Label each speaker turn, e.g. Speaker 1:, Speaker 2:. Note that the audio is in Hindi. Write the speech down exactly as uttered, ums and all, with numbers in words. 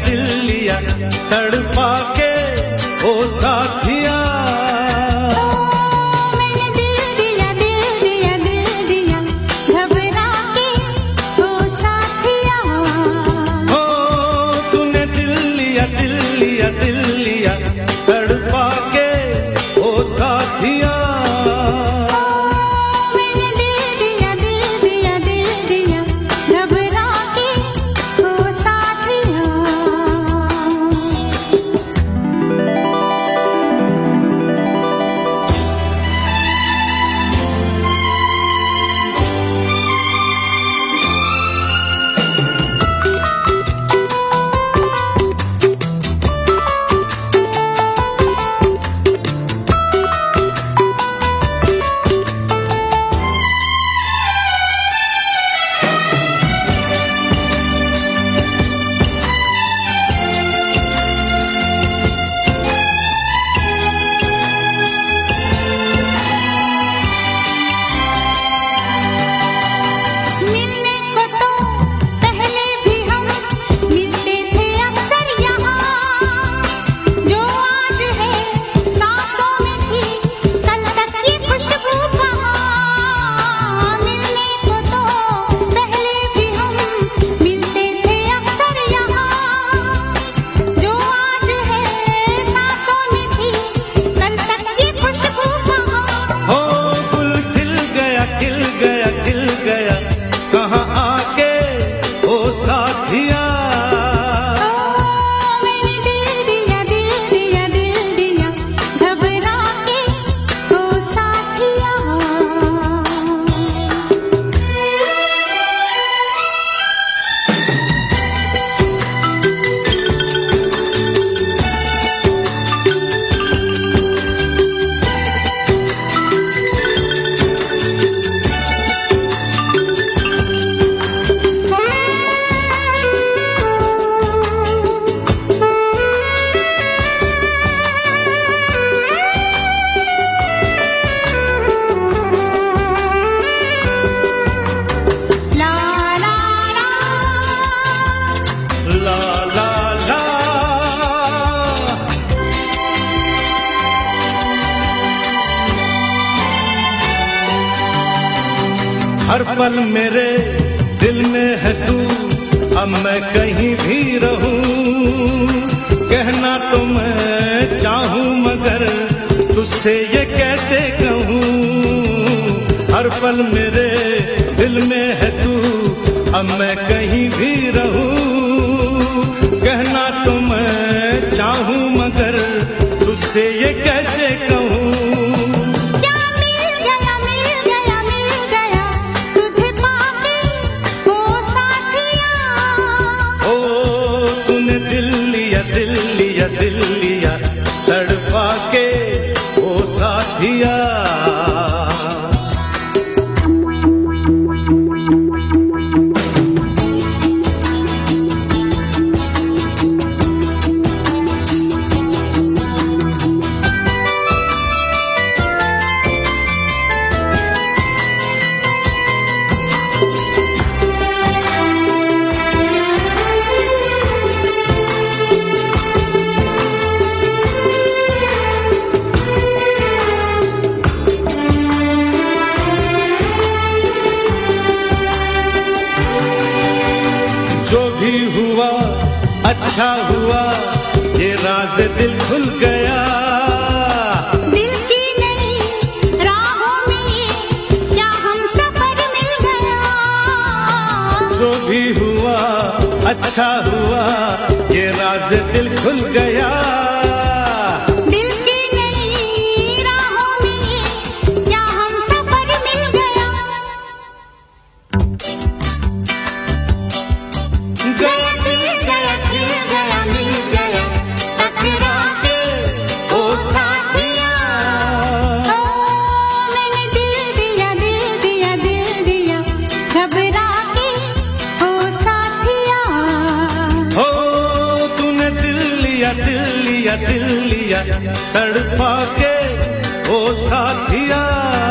Speaker 1: दिल लिया तड़पा के ओ साथिया। कहाँ आके ओ साथिया।
Speaker 2: मैंने दिल दिया दिल दिया दिल दिया घबरा के ओ साथिया।
Speaker 1: हर पल मेरे दिल में है तू, अब मैं कहीं भी रहूं। कहना तो मैं चाहूं मगर तुझसे ये कैसे कहूं। हर पल मेरे दिल में है तू, अब मैं कहीं भी रहूं। कहना तो मैं चाहूं मगर तुझसे ये कैसे कहूं। दिल लिया दिल लिया तड़पा के ओ साथिया। जो भी हुआ अच्छा हुआ, ये राज दिल खुल गया।
Speaker 2: दिल की नई राहों में क्या हम सफर मिल गया।
Speaker 1: जो भी हुआ अच्छा हुआ, ये राज दिल खुल गया।
Speaker 2: दिल की नई राहों में क्या हम सफर मिल गया। गया दिल गया दिल गया मिल गया टकरा के ओ साथिया। ओ मैंने दिल दिया दिल दिया दिल दिया घबरा के ओ साथिया।
Speaker 1: हो तूने दिल लिया दिल लिया दिल लिया तड़पा के ओ साथिया।